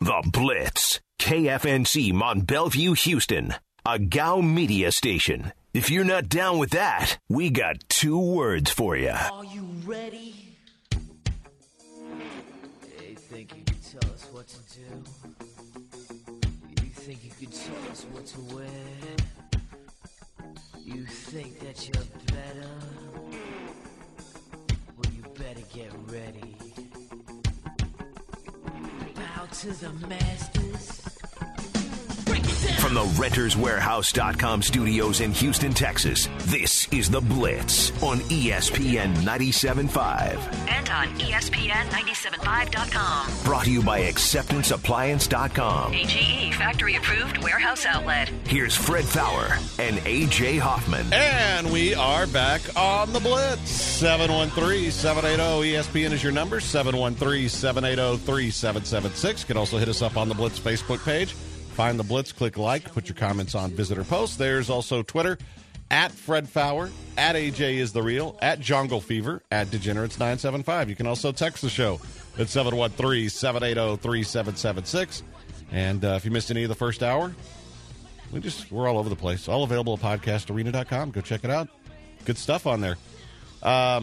The Blitz. KFNC Mont Bellevue, Houston. A GOW media station. If you're not down with that, we got 2 words for you. Are you ready? You think you can tell us what to do? You think you can tell us what to wear? You think that you're better? Well, you better get ready. Bow to the masters. From the RentersWarehouse.com studios in Houston, Texas, this is The Blitz on ESPN 97.5. And on ESPN975.com. Brought to you by AcceptanceAppliance.com. AGE factory-approved warehouse outlet. Here's Fred Fowler and A.J. Hoffman. And we are back on The Blitz. 713-780-ESPN is your number. 713-780-3776. You can also hit us up on the Blitz Facebook page. Find The Blitz, click like, put your comments on visitor posts. There's also Twitter, at Fred Fowler, at AJ is the Real, at Jungle Fever, at Degenerates975. You can also text the show at 713-780-3776. And if you missed any of the first hour, we're all over the place. All available at podcastarena.com. Go check it out. Good stuff on there. I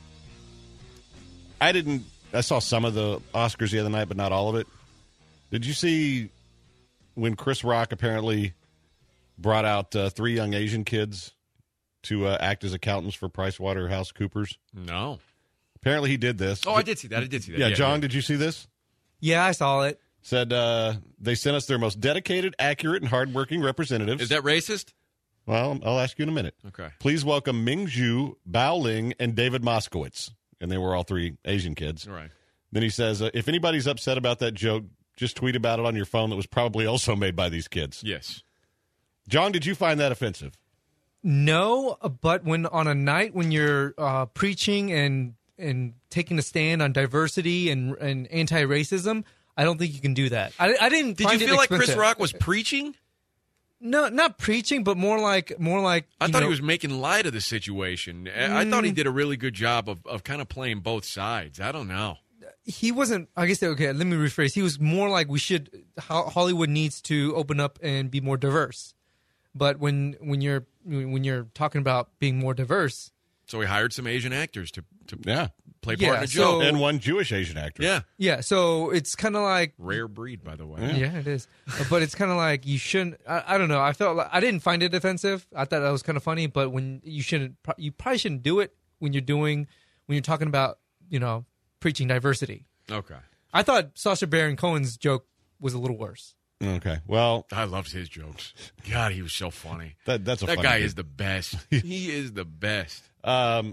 saw some of the Oscars the other night, but not all of it. Did you see when Chris Rock apparently brought out 3 young Asian kids to act as accountants for PricewaterhouseCoopers? No. Apparently he did this. Oh, I did see that. Yeah, John, Did you see this? Yeah, I saw it. Said they sent us their most dedicated, accurate, and hardworking representatives. Is that racist? Well, I'll ask you in a minute. Okay. Please welcome Ming Zhu, Bao Ling, and David Moskowitz. And they were all 3 Asian kids. All right. Then he says, if anybody's upset about that joke, just tweet about it on your phone that was probably also made by these kids. Yes. John, did you find that offensive? No, but on a night when you're preaching and taking a stand on diversity and anti-racism, I don't think you can do that. I didn't. Did you feel like Chris Rock was preaching? No, not preaching, but more like. I thought he was making light of the situation. I thought he did a really good job of kind of playing both sides. I don't know. He wasn't. I guess okay. Let me rephrase. He was more like Hollywood needs to open up and be more diverse. But when you're talking about being more diverse, so he hired some Asian actors to play part in a joke, joke, and one Jewish Asian actor. Yeah. So it's kind of like rare breed, by the way. Yeah, it is. But it's kind of like you shouldn't. I don't know. I felt like I didn't find it offensive. I thought that was kind of funny. But when you probably shouldn't do it when you're talking about preaching diversity. Okay. I thought Sacha Baron Cohen's joke was a little worse. Okay. Well, I loved his jokes. God, he was so funny. That guy is the best. He is the best. Well,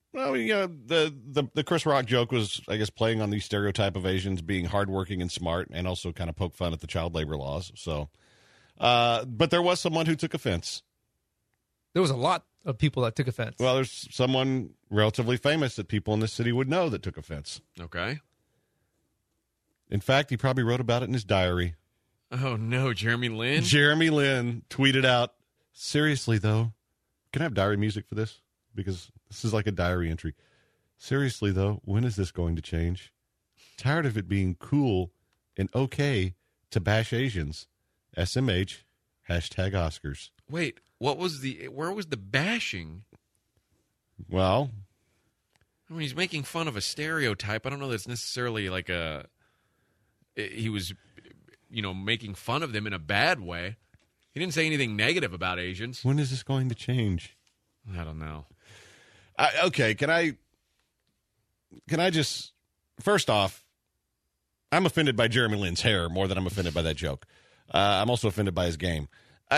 the Chris Rock joke was, I guess, playing on the stereotype of Asians being hardworking and smart, and also kind of poke fun at the child labor laws. So, but there was someone who took offense. There was a lot of people that took offense. Well, there's someone relatively famous that people in this city would know that took offense. Okay. In fact, he probably wrote about it in his diary. Oh, no, Jeremy Lin? Jeremy Lin tweeted out, seriously, though, can I have diary music for this? Because this is like a diary entry. Seriously, though, when is this going to change? Tired of it being cool and okay to bash Asians. SMH, #Oscars. Wait, where was the bashing? Well, I mean, he's making fun of a stereotype. I don't know that's necessarily like he was, making fun of them in a bad way. He didn't say anything negative about Asians. When is this going to change? I don't know. Okay, can I just, first off, I'm offended by Jeremy Lin's hair more than I'm offended by that joke. I'm also offended by his game.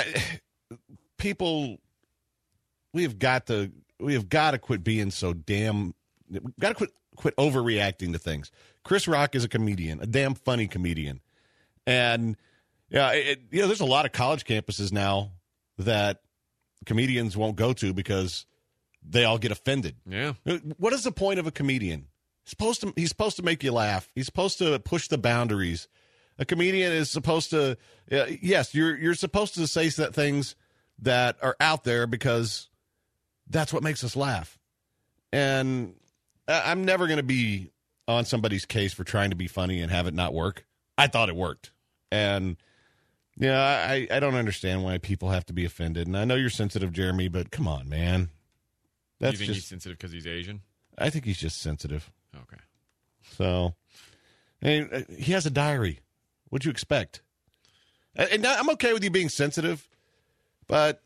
People, we have got to quit being so damn, we've got to quit overreacting to things. Chris Rock is a comedian, a damn funny comedian. And there's a lot of college campuses now that comedians won't go to because they all get offended. Yeah. What is the point of a comedian? He's supposed to make you laugh. He's supposed to push the boundaries. A comedian is supposed to, yes, you're supposed to say things that are out there because that's what makes us laugh. And I'm never going to be on somebody's case for trying to be funny and have it not work. I thought it worked. And, I don't understand why people have to be offended. And I know you're sensitive, Jeremy, but come on, man. You think he's sensitive because he's Asian? I think he's just sensitive. Okay. So, and he has a diary. What'd you expect? And I'm okay with you being sensitive, but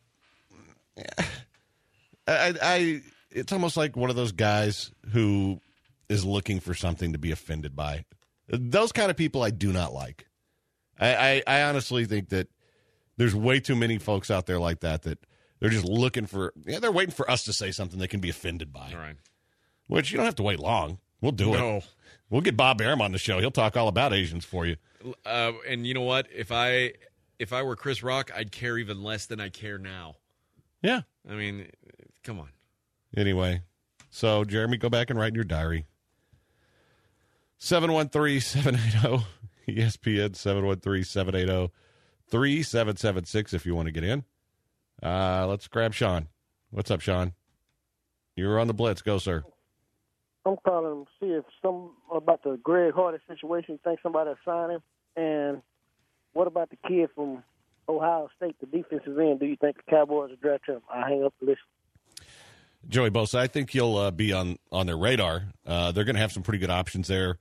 it's almost like one of those guys who is looking for something to be offended by. Those kind of people I do not like. I honestly think that there's way too many folks out there like that they're just looking for, they're waiting for us to say something they can be offended by. All right. Which you don't have to wait long. We'll do No. it. We'll get Bob Arum on the show. He'll talk all about Asians for you. And you know what? If I were Chris Rock, I'd care even less than I care now. Yeah. I mean, come on. Anyway, so Jeremy, go back and write in your diary. 713-780-ESPN, 713-780-3776 if you want to get in. Let's grab Sean. What's up, Sean? You're on the Blitz. Go, sir. I'm calling to see if about the Greg Hardy situation. You think somebody will sign him? And what about the kid from Ohio State, the defensive end? Do you think the Cowboys will draft him? I'll hang up the list. Joey Bosa, I think he'll be on their radar. They're going to have some pretty good options there.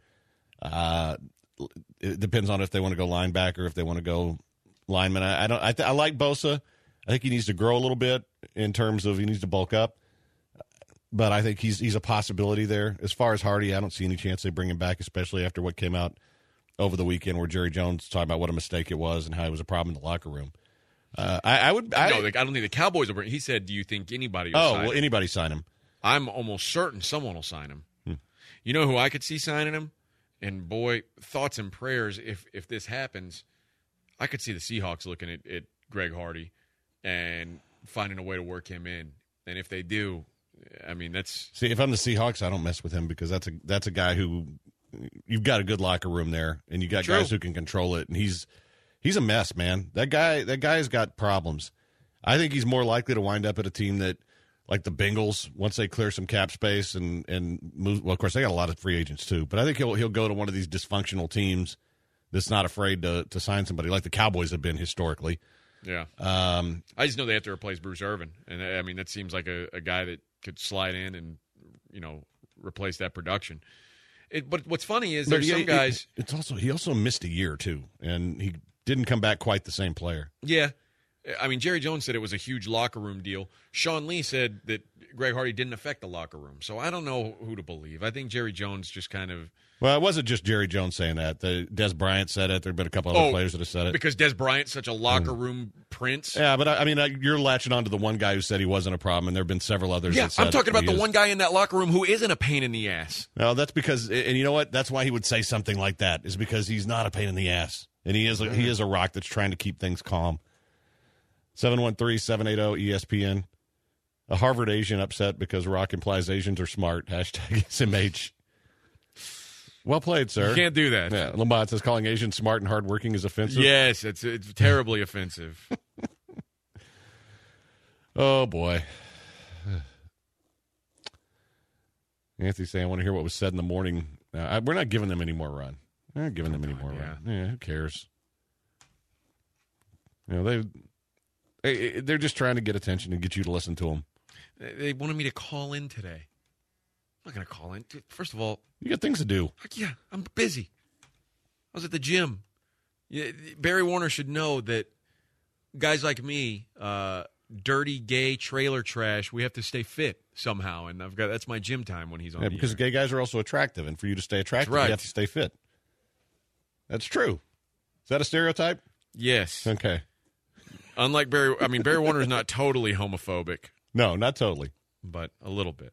It depends on if they want to go linebacker, if they want to go lineman. I like Bosa. I think he needs to grow a little bit in terms of he needs to bulk up. But I think he's a possibility there. As far as Hardy, I don't see any chance they bring him back, especially after what came out over the weekend where Jerry Jones talked about what a mistake it was and how it was a problem in the locker room. I don't think the Cowboys will bring. He said, "Do you think anybody will sign him?" Anybody sign him? I'm almost certain someone will sign him. You know who I could see signing him? And boy, thoughts and prayers if this happens, I could see the Seahawks looking at Greg Hardy and finding a way to work him in. And if they do, I mean, see, if I'm the Seahawks, I don't mess with him because that's a guy who you've got a good locker room there, and you got guys who can control it, and he's a mess, man. That guy's got problems. I think he's more likely to wind up at a team that, like the Bengals, once they clear some cap space and move. Well, of course, they got a lot of free agents too, but I think he'll go to one of these dysfunctional teams that's not afraid to sign somebody like the Cowboys have been historically. Yeah. I just know they have to replace Bruce Irvin, and I mean that seems like a guy that could slide in and replace that production. But what's funny is there's some guys. He also missed a year too, and he didn't come back quite the same player. Yeah. I mean, Jerry Jones said it was a huge locker room deal. Sean Lee said that Greg Hardy didn't affect the locker room. So I don't know who to believe. I think Jerry Jones just kind of... Well, it wasn't just Jerry Jones saying that. Des Bryant said it. There have been a couple other players that have said it. Because Des Bryant's such a locker room prince? Yeah, but I mean, you're latching on to the one guy who said he wasn't a problem, and there have been several others that said I'm talking about the one guy in that locker room who isn't a pain in the ass. No, that's because... And you know what? That's why he would say something like that, is because he's not a pain in the ass. And he is a rock that's trying to keep things calm. 713-780-ESPN. A Harvard Asian upset because Rock implies Asians are smart. Hashtag SMH. Well played, sir. You can't do that. Yeah, Lamont says calling Asians smart and hardworking is offensive. Yes, it's terribly offensive. Oh, boy. Anthony's saying, I want to hear what was said in the morning. We're not giving them any more run. We're not giving them any more run. Yeah, who cares? They're just trying to get attention and get you to listen to them. They wanted me to call in today. I'm not going to call in. First of all, you got things to do. Yeah, I'm busy. I was at the gym. Barry Warner should know that guys like me, dirty, gay, trailer trash, we have to stay fit somehow. And that's my gym time when he's on. Because gay guys are also attractive. And for you to stay attractive, you have to stay fit. That's true. Is that a stereotype? Yes. Okay. Unlike Barry Warner is not totally homophobic. No, not totally. But a little bit.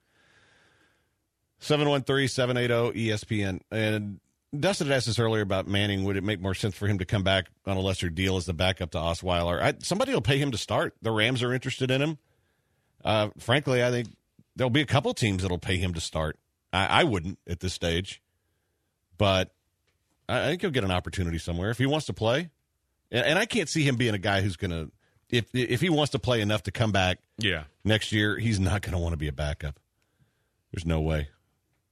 713-780-ESPN. And Dustin asked us earlier about Manning. Would it make more sense for him to come back on a lesser deal as the backup to Osweiler? Somebody will pay him to start. The Rams are interested in him. Frankly, I think there'll be a couple teams that'll pay him to start. I wouldn't at this stage. But I think he'll get an opportunity somewhere if he wants to play. And I can't see him being a guy who's going to, if he wants to play enough to come back next year, he's not going to want to be a backup. There's no way.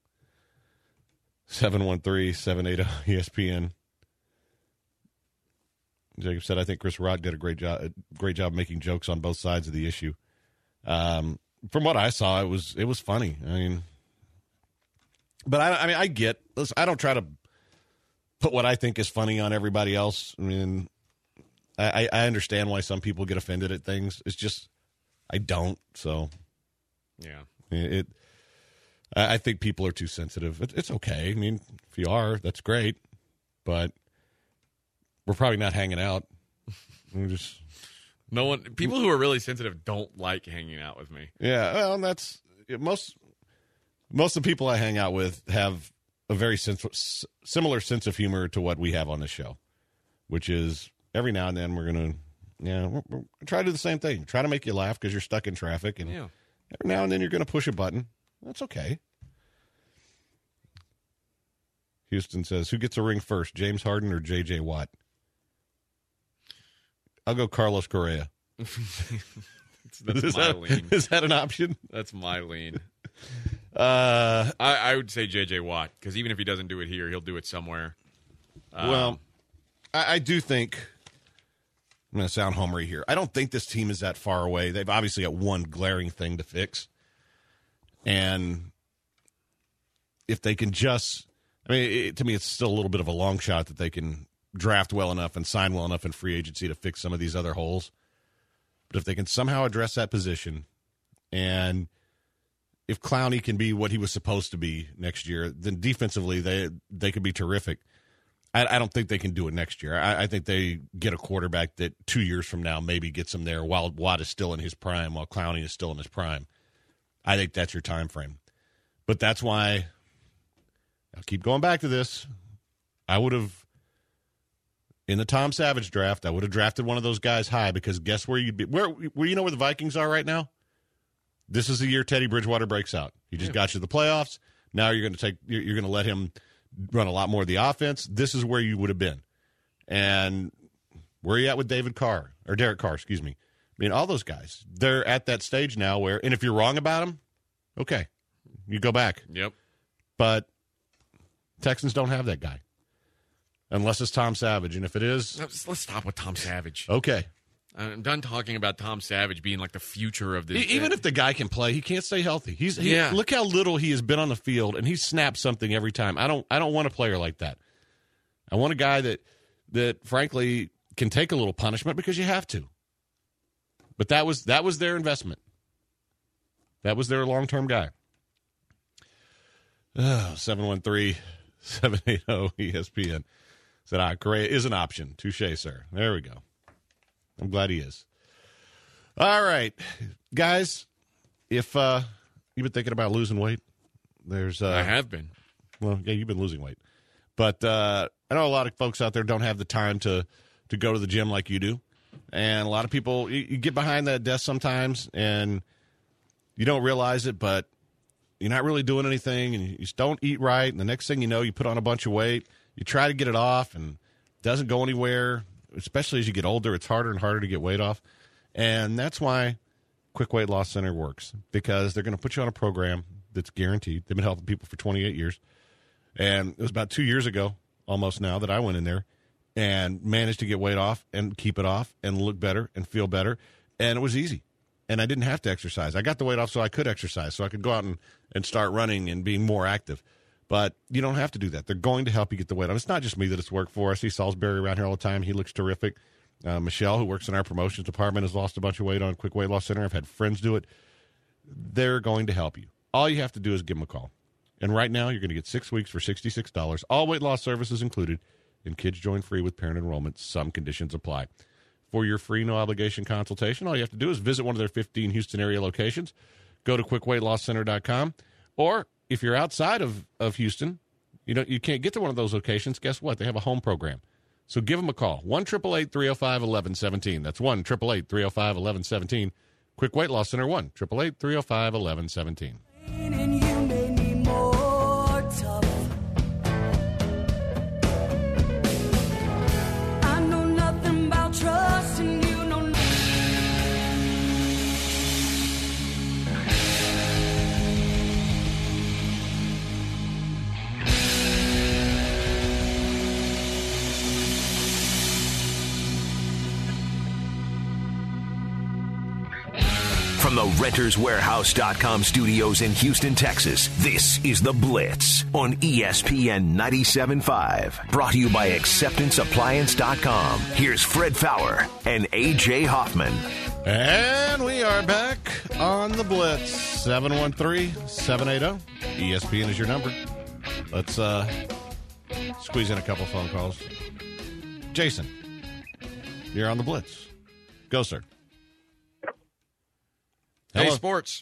713-780-ESPN. Jacob said, I think Chris Rock did a great job making jokes on both sides of the issue. From what I saw, it was funny. I mean, but I get. Listen, I don't try to put what I think is funny on everybody else. I mean, I understand why some people get offended at things. It's just I don't. So Yeah. I think people are too sensitive. It's okay. I mean, if you are, that's great. But we're probably not hanging out. We're just people who are really sensitive don't like hanging out with me. Yeah, well, that's most of the people I hang out with have a very similar sense of humor to what we have on this show, which is every now and then we're going to, we're try to do the same thing. Try to make you laugh because you're stuck in traffic, and every now and then you're going to push a button. That's okay. Houston says, who gets a ring first, James Harden or J.J. Watt? I'll go Carlos Correa. That's my lean. Is that an option? That's my lean. I would say J.J. Watt, because even if he doesn't do it here, he'll do it somewhere. Well, I do think, I'm going to sound homery here, I don't think this team is that far away. They've obviously got one glaring thing to fix. And if they can just, I mean, to me, it's still a little bit of a long shot that they can draft well enough and sign well enough in free agency to fix some of these other holes. But if they can somehow address that position, and if Clowney can be what he was supposed to be next year, then defensively they could be terrific. I don't think they can do it next year. I think they get a quarterback that 2 years from now maybe gets them there while Watt is still in his prime, while Clowney is still in his prime. I think that's your time frame. But that's why, I'll keep going back to this, I would have, in the Tom Savage draft, I would have drafted one of those guys high, because guess where you'd be? Where you know where the Vikings are right now? This is the year Teddy Bridgewater breaks out. He just got you to the playoffs. Now you're going to let him run a lot more of the offense. This is where you would have been. And where are you at with Derek Carr, excuse me. I mean, all those guys, they're at that stage now where, and if you're wrong about them, okay, you go back. Yep. But Texans don't have that guy. Unless it's Tom Savage. And if it is, let's stop with Tom Savage. Okay. I'm done talking about Tom Savage being like the future of this. Even if the guy can play, he can't stay healthy. Look how little he has been on the field, and he snaps something every time. I don't want a player like that. I want a guy that frankly can take a little punishment because you have to. But that was their investment. That was their long-term guy. 713-780-ESPN said, Correa is an option. Touche, sir. There we go. I'm glad he is. All right, guys, if you've been thinking about losing weight, I have been. Well, yeah, you've been losing weight. But I know a lot of folks out there don't have the time to go to the gym like you do. And a lot of people, you get behind that desk sometimes, and you don't realize it, but you're not really doing anything, and you just don't eat right. And the next thing you know, you put on a bunch of weight. You try to get it off, and it doesn't go anywhere. Especially as you get older, it's harder and harder to get weight off. And that's why Quick Weight Loss Center works, because they're going to put you on a program that's guaranteed. They've been helping people for 28 years. And it was about 2 years ago, almost now, that I went in there and managed to get weight off and keep it off and look better and feel better. And it was easy. And I didn't have to exercise. I got the weight off so I could exercise, so I could go out and start running and being more active. But you don't have to do that. They're going to help you get the weight off. It's not just me that it's worked for. I see Salisbury around here all the time. He looks terrific. Michelle, who works in our promotions department, has lost a bunch of weight on Quick Weight Loss Center. I've had friends do it. They're going to help you. All you have to do is give them a call. And right now, you're going to get 6 weeks for $66. All weight loss services included. And kids join free with parent enrollment. Some conditions apply. For your free, no-obligation consultation, all you have to do is visit one of their 15 Houston area locations. Go to quickweightlosscenter.com. Or if you're outside of Houston, you can't get to one of those locations, guess what? They have a home program. So give them a call. 1-888-305-1117. That's 1-888-305-1117. Quick Weight Loss Center, 1-888-305-1117. From the RentersWarehouse.com studios in Houston, Texas, this is The Blitz on ESPN 97.5. Brought to you by AcceptanceAppliance.com. Here's Fred Fowler and A.J. Hoffman. And we are back on The Blitz. 713-780. ESPN is your number. Let's squeeze in a couple phone calls. Jason, you're on The Blitz. Go, sir. Hey, Hello. sports.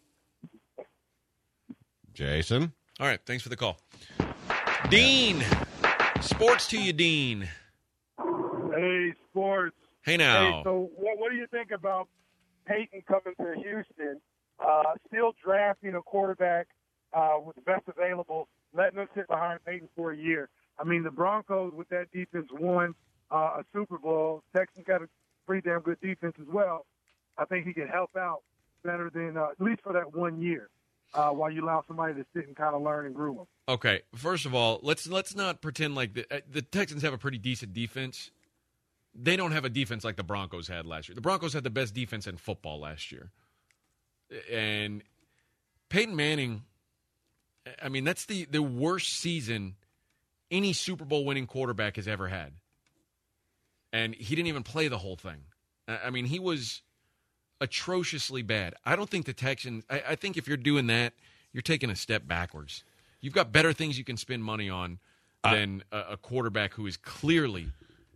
Jason. All right, thanks for the call. Dean. Sports to you, Dean. Hey, sports. Hey, now. Hey, so what do you think about Peyton coming to Houston, still drafting a quarterback with the best available, letting us sit behind Peyton for a year? I mean, the Broncos with that defense won a Super Bowl. Texans got a pretty damn good defense as well. I think he could help out better than at least for that 1 year while you allow somebody to sit and kind of learn and groom them. Okay, first of all, let's not pretend like the Texans have a pretty decent defense. They don't have a defense like the Broncos had last year. The Broncos had the best defense in football last year. And Peyton Manning, I mean, that's the worst season any Super Bowl winning quarterback has ever had. And he didn't even play the whole thing. I mean, he was atrociously bad. I don't think the Texans, I think if you're doing that, you're taking a step backwards. You've got better things you can spend money on than a quarterback who is clearly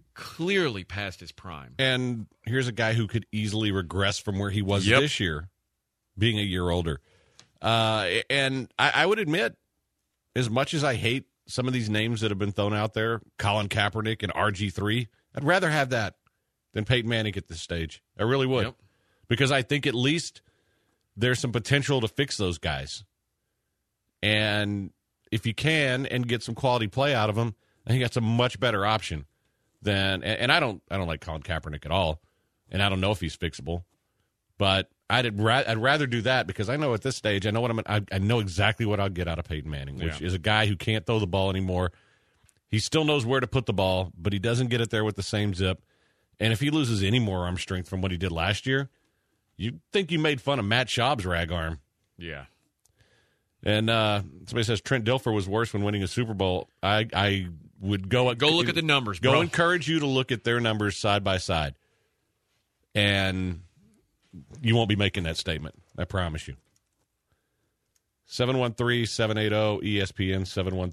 past his prime. And here's a guy who could easily regress from where he was this year, being a year older. And I would admit, as much as I hate some of these names that have been thrown out there, Colin Kaepernick and RG3, I'd rather have that than Peyton Manning at this stage. I really would. Yep. Because I think at least there's some potential to fix those guys. And if you can and get some quality play out of them, I think that's a much better option than. And I don't like Colin Kaepernick at all, and I don't know if he's fixable. But I'd rather do that because I know at this stage I know exactly what I'll get out of Peyton Manning, which is a guy who can't throw the ball anymore. He still knows where to put the ball, but he doesn't get it there with the same zip. And if he loses any more arm strength from what he did last year, you'd think you made fun of Matt Schaub's rag arm. Yeah. And somebody says Trent Dilfer was worse when winning a Super Bowl. I would go look at the numbers, bro. bro. Encourage you to look at their numbers side by side. And you won't be making that statement. I promise you. 713-780-ESPN,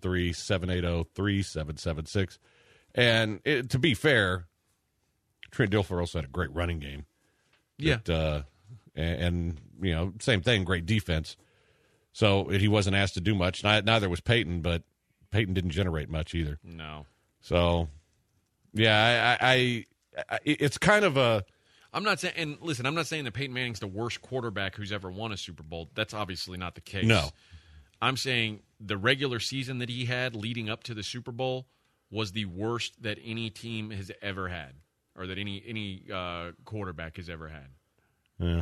713-780-3776. And to be fair, Trent Dilfer also had a great running game. Yeah. And you know, same thing, great defense. So he wasn't asked to do much. Neither was Peyton, but Peyton didn't generate much either. No. So, yeah, I it's kind of a. I'm not saying, and listen, I'm not saying that Peyton Manning's the worst quarterback who's ever won a Super Bowl. That's obviously not the case. No. I'm saying the regular season that he had leading up to the Super Bowl was the worst that any team has ever had, or that any quarterback has ever had. Yeah.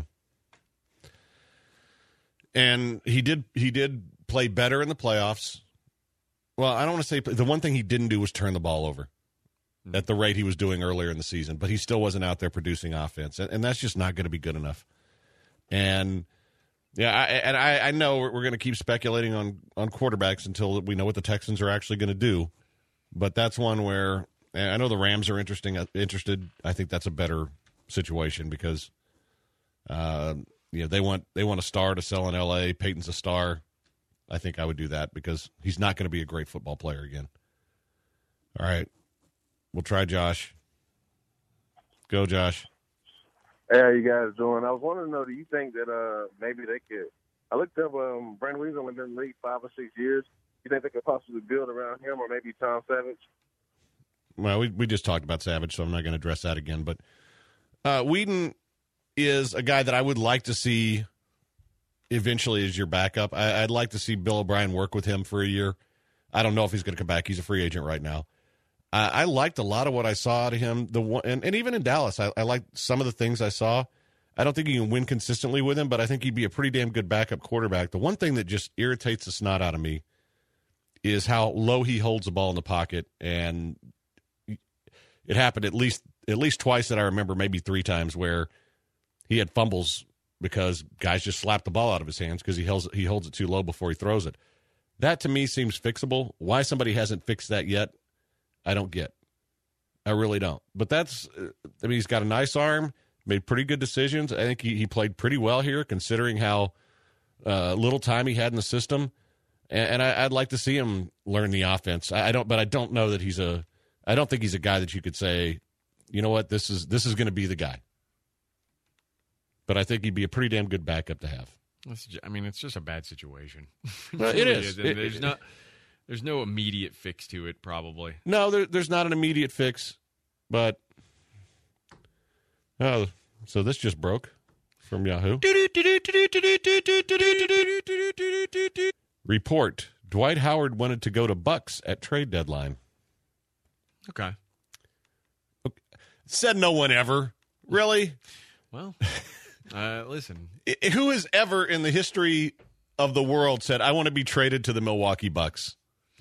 And he did play better in the playoffs. Well, I don't want to say the one thing he didn't do was turn the ball over at the rate he was doing earlier in the season, but he still wasn't out there producing offense, and that's just not going to be good enough. And yeah, I know we're going to keep speculating on quarterbacks until we know what the Texans are actually going to do, but that's one where I know the Rams are interested. I think that's a better situation because they want a star to sell in L.A. Peyton's a star. I think I would do that because he's not going to be a great football player again. All right. We'll try Josh. Go, Josh. Hey, how you guys doing? I was wanting to know, do you think that maybe they could – I looked up Brandon Weems only been in the league 5 or 6 years. You think they could possibly build around him or maybe Tom Savage? Well, we just talked about Savage, so I'm not going to address that again. But Whedon is a guy that I would like to see eventually as your backup. I'd like to see Bill O'Brien work with him for a year. I don't know if he's going to come back. He's a free agent right now. I liked a lot of what I saw out of him. And even in Dallas, I liked some of the things I saw. I don't think you can win consistently with him, but I think he'd be a pretty damn good backup quarterback. The one thing that just irritates the snot out of me is how low he holds the ball in the pocket. And it happened at least twice that I remember, maybe 3 times, where he had fumbles because guys just slap the ball out of his hands because he holds it too low before he throws it. That, to me, seems fixable. Why somebody hasn't fixed that yet, I don't get. I really don't. But he's got a nice arm, made pretty good decisions. I think he played pretty well here, considering how little time he had in the system. And I'd like to see him learn the offense. I don't know that I don't think he's a guy that you could say, you know what, this is going to be the guy. But I think he'd be a pretty damn good backup to have. It's just a bad situation. It is. There's no immediate fix to it, probably. No, there's not an immediate fix, but so this just broke from Yahoo. Report: Dwight Howard wanted to go to Bucks at trade deadline. Okay. Said no one ever. Really? Well, listen. Who has ever in the history of the world said, I want to be traded to the Milwaukee Bucks?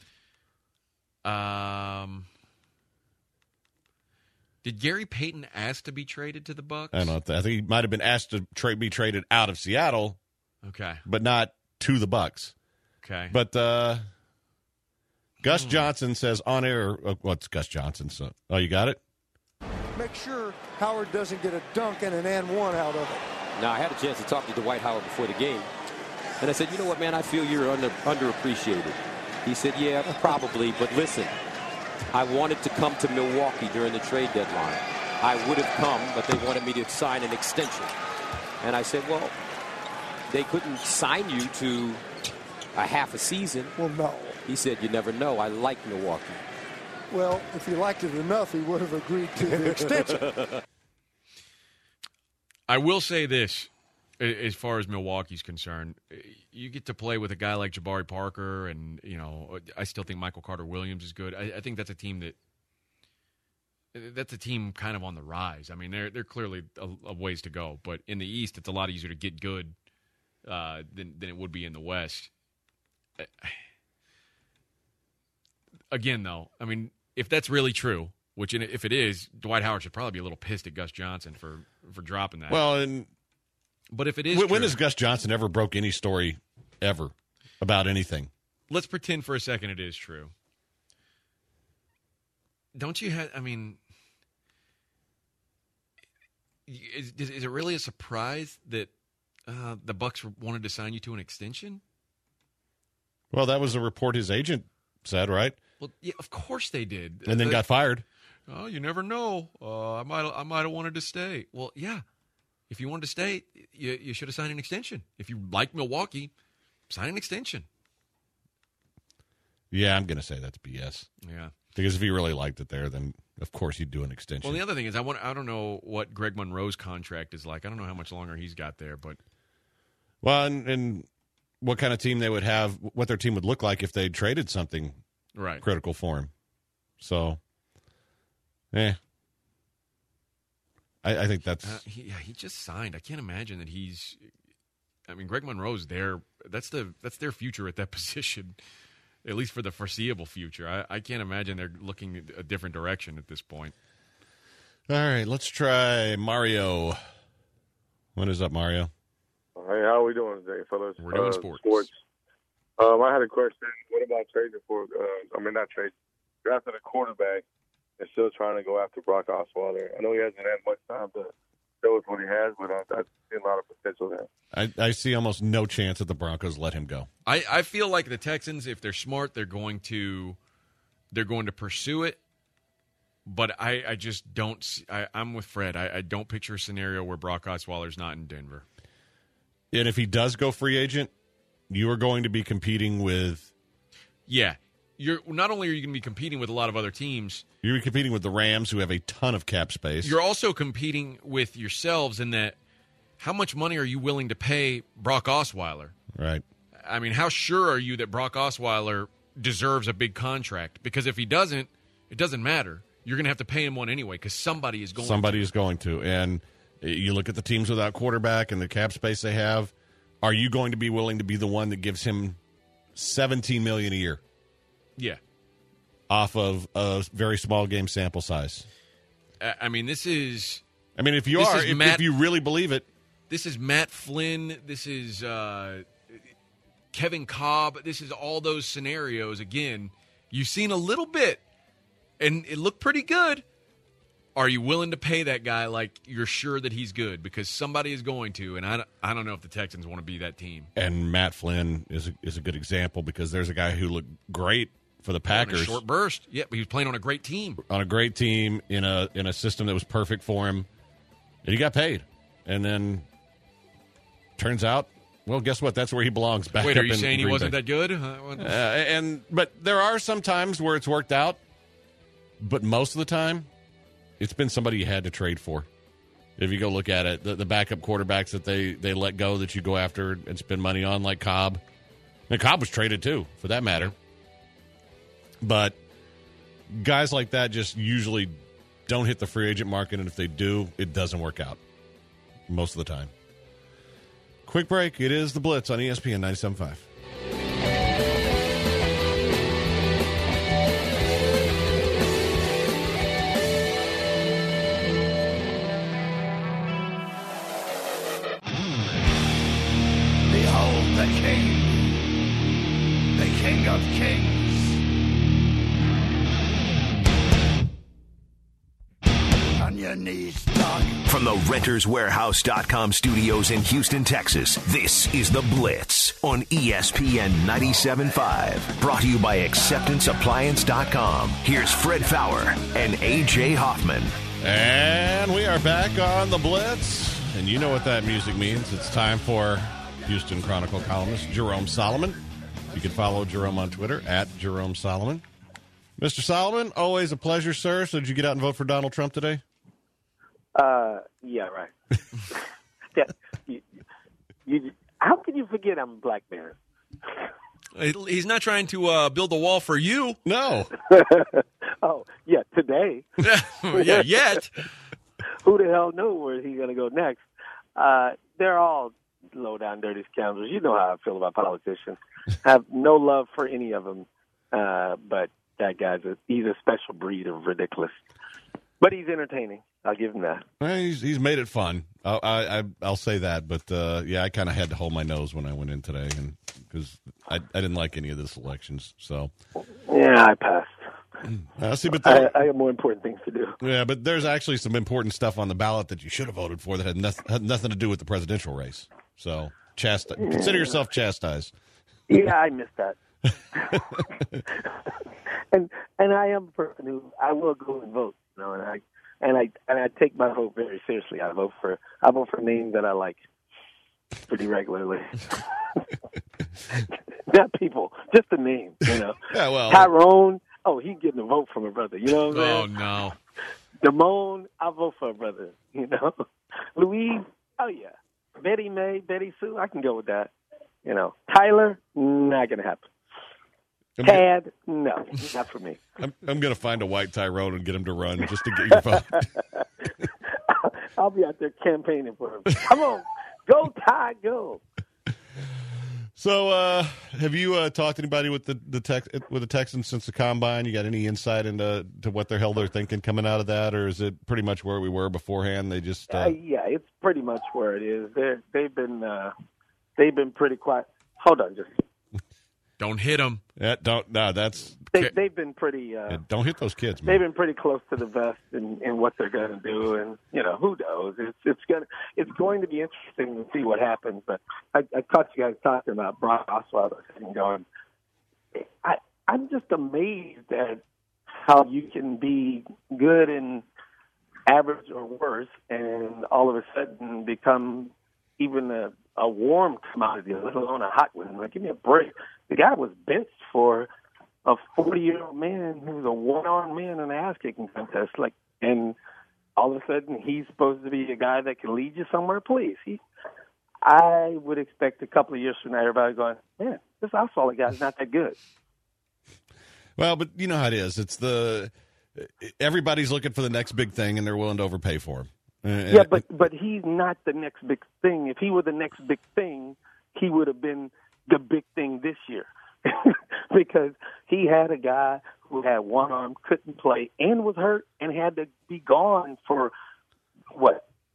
Did Gary Payton ask to be traded to the Bucks? I don't know. I think he might have been asked to be traded out of Seattle. Okay. But not to the Bucks. Okay. But Gus Johnson says on air, what's Gus Johnson? So, you got it? Make sure Howard doesn't get a dunk and an and one out of it. Now, I had a chance to talk to Dwight Howard before the game. And I said, you know what, man, I feel you're underappreciated. He said, yeah, probably. But listen, I wanted to come to Milwaukee during the trade deadline. I would have come, but they wanted me to sign an extension. And I said, well, they couldn't sign you to a half a season. Well, no. He said, you never know. I like Milwaukee. Well, if he liked it enough, he would have agreed to the extension. I will say this, as far as Milwaukee's concerned, you get to play with a guy like Jabari Parker, and I still think Michael Carter-Williams is good. I think that's a team kind of on the rise. I mean, they're clearly a ways to go, but in the East, it's a lot easier to get good than it would be in the West. Again, though, I mean, if that's really true, which if it is, Dwight Howard should probably be a little pissed at Gus Johnson for dropping that. Well, but if it is when has Gus Johnson ever broke any story ever about anything? Let's pretend for a second it is true. Don't you have? I mean, is it really a surprise that the Bucks wanted to sign you to an extension? Well, that was a report his agent said, right? Well, yeah, of course they did. And then got fired. Oh, you never know. I might have wanted to stay. Well, yeah. If you wanted to stay, you should have signed an extension. If you like Milwaukee, sign an extension. Yeah, I'm going to say that's BS. Yeah. Because if he really liked it there, then of course he'd do an extension. Well, the other thing is I don't know what Greg Monroe's contract is like. I don't know how much longer he's got there, but well, and what kind of team they would have, what their team would look like if they traded something critical for him. So, I think that's he just signed. I can't imagine that he's. I mean, Greg Monroe's there. That's their future at that position, at least for the foreseeable future. I can't imagine they're looking a different direction at this point. All right, let's try Mario. What is up, Mario? Hey, how are we doing today, fellas? We're doing sports. I had a question. What about trading for? Drafting a quarterback and still trying to go after Brock Osweiler. I know he hasn't had much time to show us what he has, but I see a lot of potential there. I see almost no chance that the Broncos let him go. I feel like the Texans, if they're smart, they're going to pursue it. But I just don't. I'm with Fred. I don't picture a scenario where Brock Osweiler's not in Denver. And if he does go free agent, you are going to be competing with. Yeah, you're not only are you going to be competing with a lot of other teams. You're competing with the Rams, who have a ton of cap space. You're also competing with yourselves in that. How much money are you willing to pay Brock Osweiler? Right. I mean, how sure are you that Brock Osweiler deserves a big contract? Because if he doesn't, it doesn't matter. You're going to have to pay him one anyway because somebody is going to. Somebody is going to. And you look at the teams without quarterback and the cap space they have. Are you going to be willing to be the one that gives him $17 million a year? Yeah. Off of a very small game sample size. I mean, this is. I mean, if you are, if you really believe it. This is Matt Flynn. This is Kevin Cobb. This is all those scenarios. Again, you've seen a little bit, and it looked pretty good. Are you willing to pay that guy like you're sure that he's good? Because somebody is going to, and I don't know if the Texans want to be that team. And Matt Flynn is a good example because there's a guy who looked great for the Packers. In a short burst. Yeah, but he was playing on a great team. On a great team in a system that was perfect for him. And he got paid. And then turns out, well, guess what? That's where he belongs. Back Wait, up are you in saying he Green wasn't Bay. that good? But there are some times where it's worked out. But most of the time, it's been somebody you had to trade for. If you go look at it, the backup quarterbacks that they let go that you go after and spend money on, like Cobb. And Cobb was traded too, for that matter. But guys like that just usually don't hit the free agent market, and if they do, it doesn't work out most of the time. Quick break. It is The Blitz on ESPN 97.5. Behold the King of Kings. On your knees, dog. From the RentersWarehouse.com studios in Houston, Texas, this is The Blitz on ESPN 97.5. Brought to you by AcceptanceAppliance.com. Here's Fred Fowler and A.J. Hoffman. And we are back on The Blitz. And you know what that music means. It's time for Houston Chronicle columnist Jerome Solomon. You can follow Jerome on Twitter at Jerome Solomon. Mr. Solomon, always a pleasure, sir. So did you get out and vote for Donald Trump today? Yeah, right. Yeah, how can you forget I'm a black man? He's not trying to build a wall for you. No. Oh, yeah, today. Yeah, yet. Who the hell knows where he's going to go next? They're all low-down, dirty scoundrels. You know how I feel about politicians. I have no love for any of them, but that he's a special breed of ridiculous. But he's entertaining. I'll give him that. Well, he's made it fun. I'll say that. But, yeah, I kind of had to hold my nose when I went in today because I didn't like any of this elections. So yeah, I passed. See, but I have more important things to do. Yeah, but there's actually some important stuff on the ballot that you should have voted for that had nothing to do with the presidential race. So consider yourself chastised. Yeah, I missed that. and I am a person who I will go and vote. You know, and I take my vote very seriously. I vote for names that I like pretty regularly. Not people, just the name. You know, yeah, well, Tyrone. Oh, he's getting a vote from a brother. You know what I'm saying? Oh no, Damone. I vote for a brother. You know, Louise. Oh yeah, Betty May, Betty Sue. I can go with that. You know, Tyler. Not gonna happen. Tad, no, not for me. I'm going to find a white Tyrone and get him to run just to get your vote. I'll be out there campaigning for him. Come on, go Ty, go. So, have you talked to anybody with the Texans since the combine? You got any insight into what the hell they're thinking coming out of that, or is it pretty much where we were beforehand? They just yeah, it's pretty much where it is. They've been pretty quiet. Hold on, just. Don't hit them. Yeah, don't. No, that's. They've been pretty. Don't hit those kids, man. They've been pretty close to the vest in what they're going to do, and you know who knows. It's going to be interesting to see what happens. But I caught you guys talking about Brock Osweiler and going. I'm just amazed at how you can be good and average or worse, and all of a sudden become even a warm commodity, let alone a hot one. Like, give me a break. The guy was benched for a 40-year-old man who was a one-armed man in an ass-kicking contest. Like, and all of a sudden, he's supposed to be a guy that can lead you somewhere. Please, I would expect a couple of years from now, everybody going, man, this Osweiler guy's not that good. Well, but you know how it is. It's everybody's looking for the next big thing, and they're willing to overpay for him. Yeah, but he's not the next big thing. If he were the next big thing, he would have been the big thing this year. Because he had a guy who had one arm, couldn't play, and was hurt, and had to be gone for,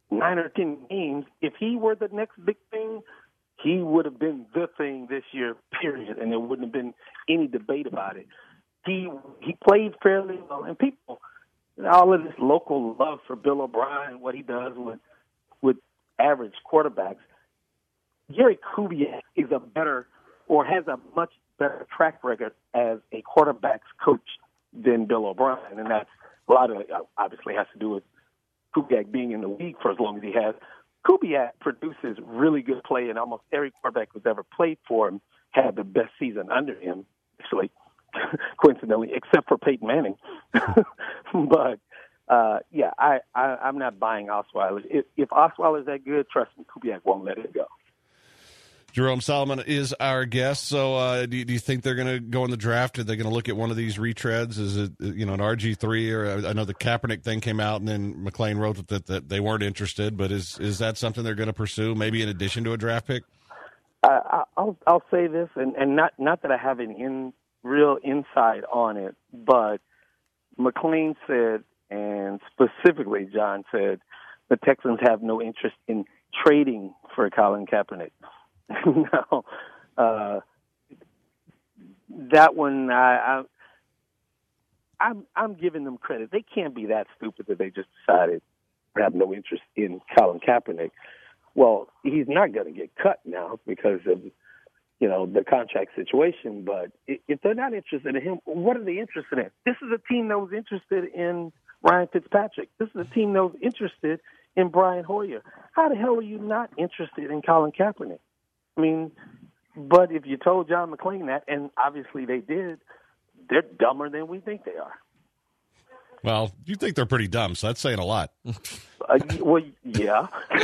9 or 10 games, if he were the next big thing, he would have been the thing this year, period, and there wouldn't have been any debate about it. He played fairly well, and people, all of this local love for Bill O'Brien, what he does with average quarterbacks. Gary Kubiak is has a much better track record as a quarterback's coach than Bill O'Brien, and that's a lot of it obviously has to do with Kubiak being in the league for as long as he has. Kubiak produces really good play, and almost every quarterback who's ever played for him had the best season under him, actually, coincidentally, except for Peyton Manning. But, I'm not buying Osweiler. If Osweiler's that good, trust me, Kubiak won't let it go. Jerome Solomon is our guest. So do you think they're going to go in the draft? Are they going to look at one of these retreads? Is it, an RG3? Or I know the Kaepernick thing came out, and then McClain wrote that they weren't interested. But is that something they're going to pursue, maybe in addition to a draft pick? I'll say this, and not that I have any real insight on it, but McClain said, and specifically John said, the Texans have no interest in trading for Colin Kaepernick. No, that one I'm giving them credit. They can't be that stupid that they just decided to have no interest in Colin Kaepernick. Well, he's not going to get cut now because of the contract situation. But if they're not interested in him, what are they interested in? This is a team that was interested in Ryan Fitzpatrick. This is a team that was interested in Brian Hoyer. How the hell are you not interested in Colin Kaepernick? I mean, but if you told John McClain that, and obviously they did, they're dumber than we think they are. Well, you think they're pretty dumb, so that's saying a lot. Well, yeah.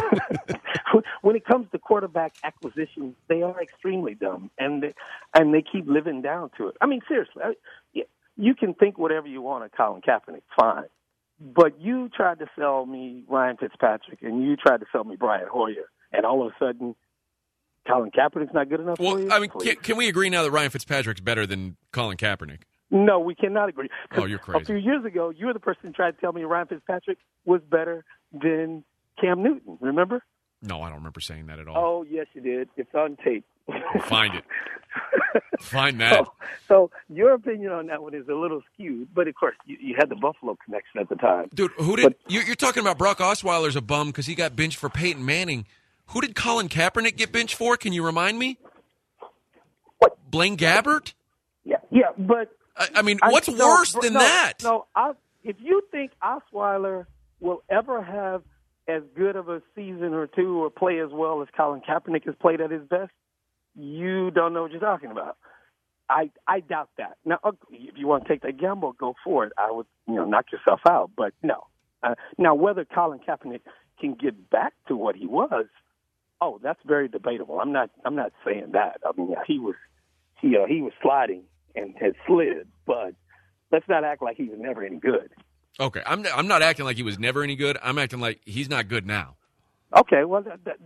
When it comes to quarterback acquisition, they are extremely dumb, and they keep living down to it. I mean, seriously, you can think whatever you want of Colin Kaepernick, fine. But you tried to sell me Ryan Fitzpatrick, and you tried to sell me Brian Hoyer, and all of a sudden, Colin Kaepernick's not good enough for you? I mean, can we agree now that Ryan Fitzpatrick's better than Colin Kaepernick? No, we cannot agree. Oh, you're crazy. A few years ago, you were the person who tried to tell me Ryan Fitzpatrick was better than Cam Newton, remember? No, I don't remember saying that at all. Oh, yes, you did. It's on tape. Find it. Find that. So your opinion on that one is a little skewed, but of course, you had the Buffalo connection at the time. Dude, you're talking about Brock Osweiler's a bum because he got benched for Peyton Manning. Who did Colin Kaepernick get benched for? Can you remind me? What? Blaine Gabbert? Yeah, but... I mean, what's worse than that? No, if you think Osweiler will ever have as good of a season or two or play as well as Colin Kaepernick has played at his best, you don't know what you're talking about. I doubt that. Now, if you want to take that gamble, go for it. I would, knock yourself out, but no. Now, whether Colin Kaepernick can get back to what he was, that's very debatable. I'm not saying that. I mean, he was sliding and had slid, but let's not act like he was never any good. Okay, I'm not acting like he was never any good. I'm acting like he's not good now. Okay, well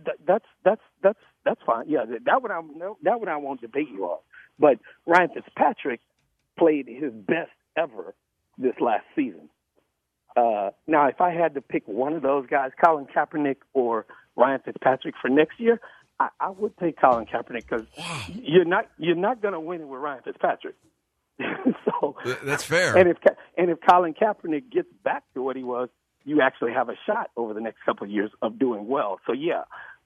that's fine. Yeah, that one I won't debate you on. But Ryan Fitzpatrick played his best ever this last season. Now, if I had to pick one of those guys, Colin Kaepernick or Ryan Fitzpatrick for next year, I would take Colin Kaepernick because you're not going to win it with Ryan Fitzpatrick. So that's fair. And if Colin Kaepernick gets back to what he was, you actually have a shot over the next couple of years of doing well. So yeah,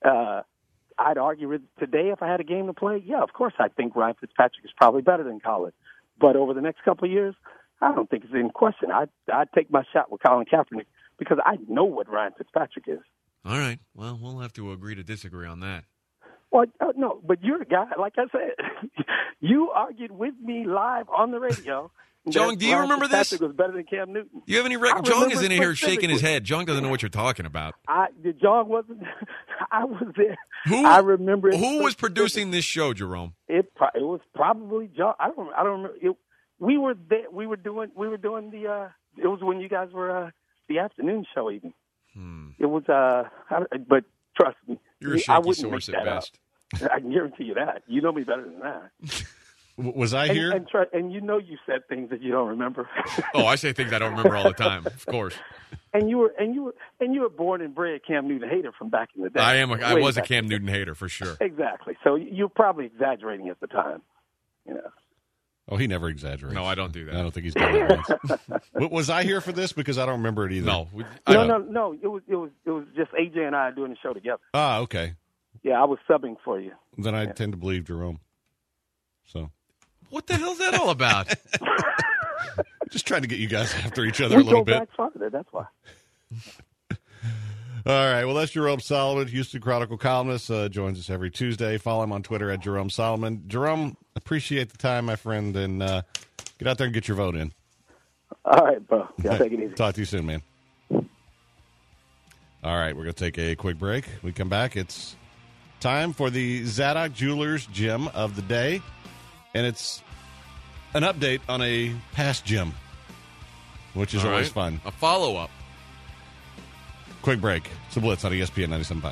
I'd argue today if I had a game to play, yeah, of course I think Ryan Fitzpatrick is probably better than Colin. But over the next couple of years, I don't think it's in question. I'd take my shot with Colin Kaepernick because I know what Ryan Fitzpatrick is. All right. Well, we'll have to agree to disagree on that. Well, no, but you're a guy, like I said, you argued with me live on the radio. Jong, do you remember this? Fitzpatrick was better than Cam Newton. You have any record? Jong is in here shaking his head. Jong doesn't know what you're talking about. Jong wasn't. I was there. I remember. Who was producing this show, Jerome? It was probably Jong. I don't remember. We were there. We were doing the. It was when you guys were the afternoon show even. It was. But trust me, you're a shaky source at best. I can guarantee you that. You know me better than that. Was I here? And you know you said things that you don't remember. Oh, I say things I don't remember all the time. Of course. And you were born and bred Cam Newton hater from back in the day. I was a Cam Newton hater for sure. Exactly. So you're probably exaggerating at the time. You know. Oh, he never exaggerates. No, I don't do that. I don't think he's done that once. Was I here for this? Because I don't remember it either. No. No. It was just AJ and I doing the show together. Ah, okay. Yeah, I was subbing for you. Then I tend to believe Jerome. So. What the hell's that all about? Just trying to get you guys after each other a little bit. We go back farther, that's why. All right, well, that's Jerome Solomon, Houston Chronicle columnist, joins us every Tuesday. Follow him on Twitter at Jerome Solomon. Jerome, appreciate the time, my friend, and get out there and get your vote in. All right, bro. Yeah, take it easy. Talk to you soon, man. All right, we're going to take a quick break. When we come back, it's time for the Zadok Jewelers Gem of the Day, and it's an update on a past gem, which is always fun. A follow-up. Quick break. It's the Blitz on ESPN 97.5.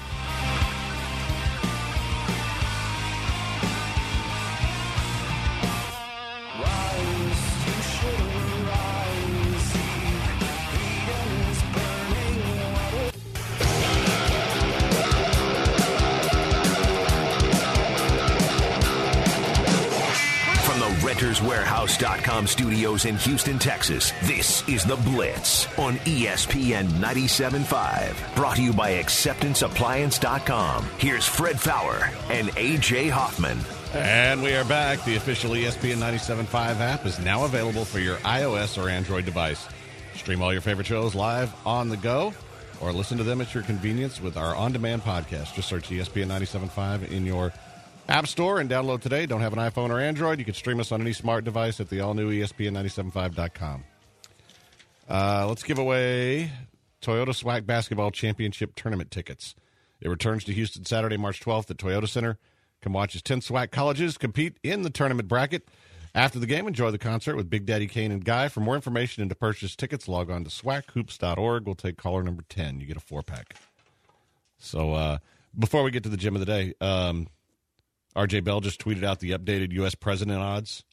RentersWarehouse.com studios in Houston, Texas. This is The Blitz on ESPN 97.5. Brought to you by AcceptanceAppliance.com. Here's Fred Fowler and A.J. Hoffman. And we are back. The official ESPN 97.5 app is now available for your iOS or Android device. Stream all your favorite shows live on the go or listen to them at your convenience with our on-demand podcast. Just search ESPN 97.5 in your App Store and download today. Don't have an iPhone or Android? You can stream us on any smart device at the all-new ESPN975.com. Let's give away Toyota SWAC Basketball Championship Tournament tickets. It returns to Houston Saturday, March 12th at Toyota Center. Come watch as 10 SWAC colleges compete in the tournament bracket. After the game, enjoy the concert with Big Daddy Kane and Guy. For more information and to purchase tickets, log on to SWACHoops.org. We'll take caller number 10. You get a 4-pack. So before we get to the gym of the day, R.J. Bell just tweeted out the updated U.S. president odds.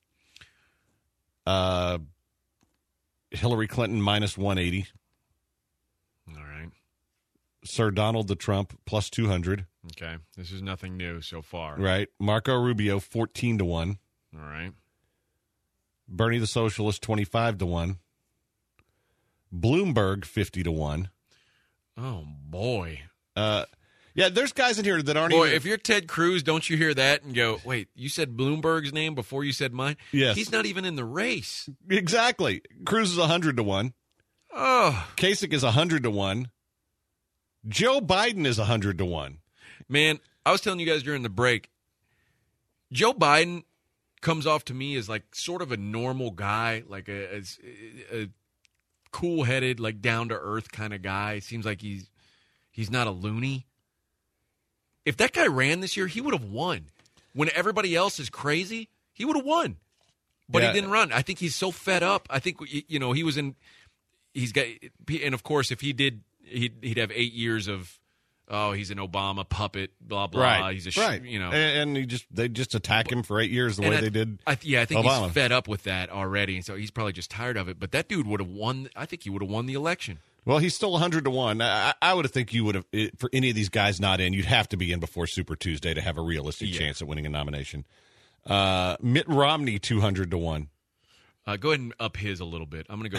Hillary Clinton minus 180. All right. Sir Donald the Trump plus 200. Okay. This is nothing new so far. Right. Marco Rubio 14-1. All right. Bernie the Socialist 25-1. Bloomberg 50-1. Oh, boy. Yeah, there's guys in here that aren't Boy, even... if you're Ted Cruz, don't you hear that and go, wait, you said Bloomberg's name before you said mine? Yes. He's not even in the race. Exactly. Cruz is 100-1. Oh. Kasich is 100-1. Joe Biden is 100-1. Man, I was telling you guys during the break, Joe Biden comes off to me as like sort of a normal guy, like a cool-headed, like down-to-earth kind of guy. Seems like he's not a loony. If that guy ran this year, he would have won. When everybody else is crazy, he would have won. But he didn't run. I think he's so fed up. I think, he was in – he's got – and, of course, if he did, he'd have 8 years of, he's an Obama puppet, blah, blah. Right. He's a And they just attack him for 8 years the way they did I think Obama. He's fed up with that already, and so he's probably just tired of it. But that dude would have won – I think he would have won the election. Well, he's still 100-1. I would have think you would have, for any of these guys not in, you'd have to be in before Super Tuesday to have a realistic chance at winning a nomination. Mitt Romney 200-1. Go ahead and up his a little bit. I'll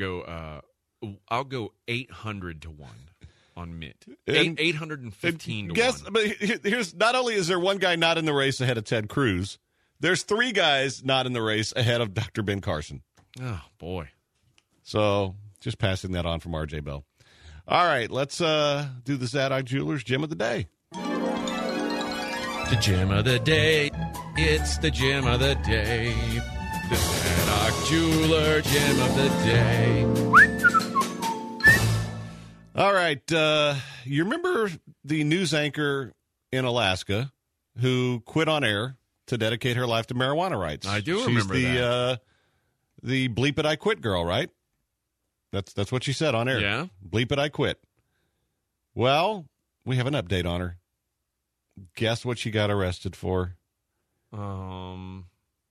go 800-1 on Mitt. 815-1. Guess, but here's not only is there one guy not in the race ahead of Ted Cruz, there's 3 guys not in the race ahead of Dr. Ben Carson. Oh boy. So. Just passing that on from R.J. Bell. All right, let's do the Zadok Jewelers Gem of the Day. The Gem of the Day. It's the Gem of the Day. The Zadok Jeweler Gem of the Day. All right, you remember the news anchor in Alaska who quit on air to dedicate her life to marijuana rights? I do remember that. The bleep it, I quit girl, right? That's what she said on air. Yeah. Bleep it, I quit. Well, we have an update on her. Guess what she got arrested for?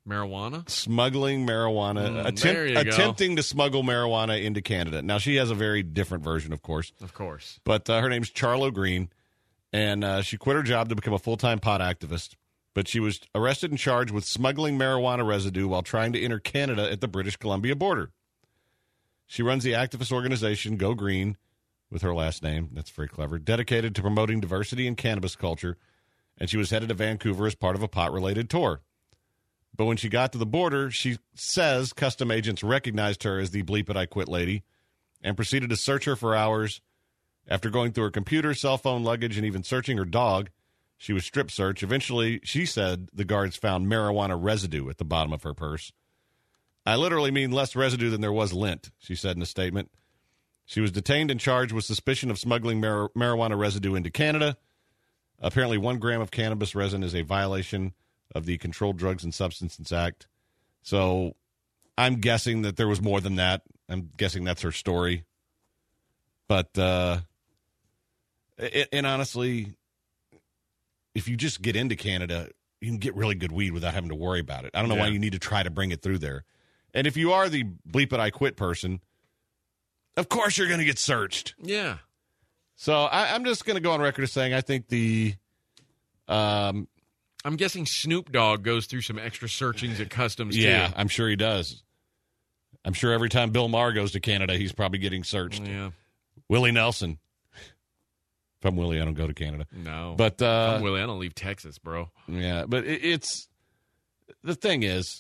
Marijuana? Smuggling marijuana. There you go. Attempting to smuggle marijuana into Canada. Now, she has a very different version, of course. Of course. But her name's Charlo Green, and she quit her job to become a full-time pot activist. But she was arrested and charged with smuggling marijuana residue while trying to enter Canada at the British Columbia border. She runs the activist organization Go Green, with her last name. That's very clever. Dedicated to promoting diversity in cannabis culture, and she was headed to Vancouver as part of a pot-related tour. But when she got to the border, she says custom agents recognized her as the Bleep It I Quit lady and proceeded to search her for hours. After going through her computer, cell phone, luggage, and even searching her dog, she was strip searched. Eventually, she said the guards found marijuana residue at the bottom of her purse. I literally mean less residue than there was lint, she said in a statement. She was detained and charged with suspicion of smuggling marijuana residue into Canada. Apparently, 1 gram of cannabis resin is a violation of the Controlled Drugs and Substances Act. So I'm guessing that there was more than that. I'm guessing that's her story. But, and honestly, if you just get into Canada, you can get really good weed without having to worry about it. I don't know why you need to try to bring it through there. And if you are the Bleep It I Quit person, of course you're going to get searched. Yeah. So I'm just going to go on record as saying I think the... I'm guessing Snoop Dogg goes through some extra searchings at customs, too. Yeah, I'm sure he does. I'm sure every time Bill Maher goes to Canada, he's probably getting searched. Yeah. Willie Nelson. If I'm Willie, I don't go to Canada. No. But if I'm Willie, I don't leave Texas, bro. Yeah, but it's... The thing is,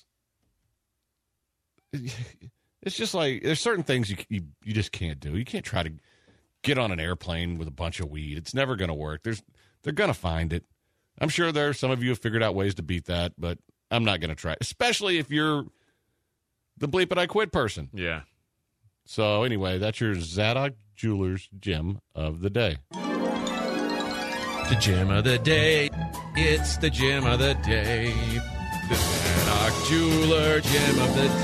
it's just like, there's certain things you just can't do. You can't try to get on an airplane with a bunch of weed. It's never going to work. They're going to find it. I'm sure some of you have figured out ways to beat that, but I'm not going to try. Especially if you're the Bleep It I Quit person. Yeah. So anyway, that's your Zadok Jewelers gem of the day. The gem of the day. It's the gem of the day. The Zadok Jeweler gem of the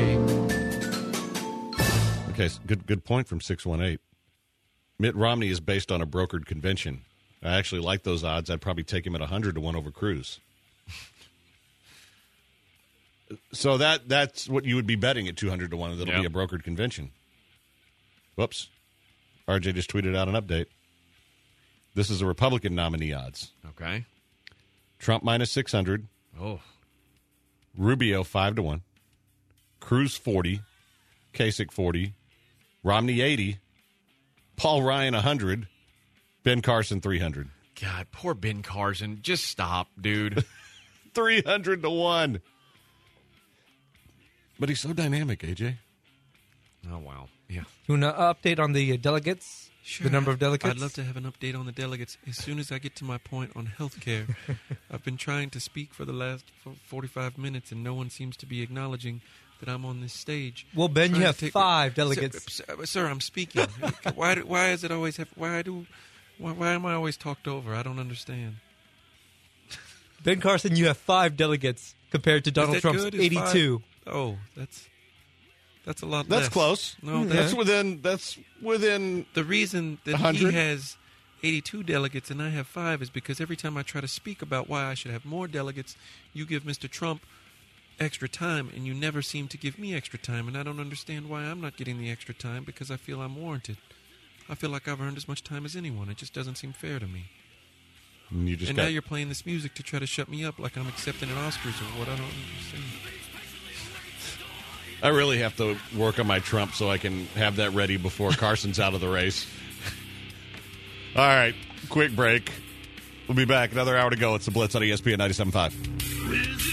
day. Okay, so good point from 618. Mitt Romney is based on a brokered convention. I actually like those odds. I'd probably take him at 100-1 over Cruz. So that's what you would be betting at 200-1. That'll be a brokered convention. Whoops. RJ just tweeted out an update. This is the Republican nominee odds. Okay. Trump minus 600. Oh. Rubio 5-1. Cruz 40. Kasich 40. Romney 80. Paul Ryan 100. Ben Carson 300. God, poor Ben Carson. Just stop, dude. 300-1. But he's so dynamic, AJ. Oh, wow. Yeah. You want to update on the delegates? Sure. The number of delegates? I'd love to have an update on the delegates as soon as I get to my point on health care. I've been trying to speak for the last 45 minutes, and no one seems to be acknowledging that I'm on this stage. Well, Ben, you have 5 delegates. Sir, I'm speaking. Why is it always why am I always talked over? I don't understand. Ben Carson, you have 5 delegates compared to Donald Trump's 82. Oh, that's a lot less. That's close. No, that's within the reason that 100? he has 82 delegates and I have 5 is because every time I try to speak about why I should have more delegates, you give Mr. Trump extra time, and you never seem to give me extra time, and I don't understand why I'm not getting the extra time because I feel I'm warranted. I feel like I've earned as much time as anyone. It just doesn't seem fair to me. And now you're playing this music to try to shut me up like I'm accepting an Oscars or what. I don't understand. I really have to work on my Trump so I can have that ready before Carson's out of the race. All right, quick break. We'll be back. Another hour to go. It's the Blitz on ESPN 97.5.